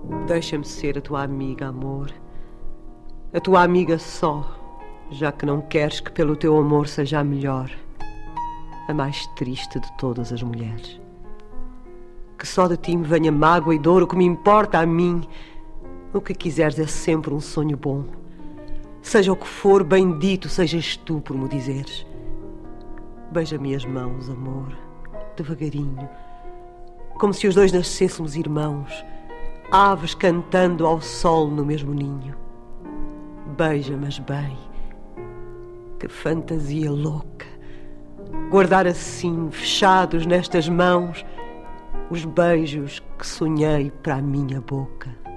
Deixa-me ser a tua amiga, amor. A tua amiga só, já que não queres que pelo teu amor seja a melhor, a mais triste de todas as mulheres. Que só de ti me venha mágoa e dor, o que me importa a mim. O que quiseres é sempre um sonho bom. Seja o que for, bendito sejas tu por me dizeres. Beija-me as mãos, amor, devagarinho, como se os dois nascêssemos irmãos, aves cantando ao sol no mesmo ninho. Beija-me, mas bem, que fantasia louca, guardar assim, fechados nestas mãos, os beijos que sonhei para a minha boca.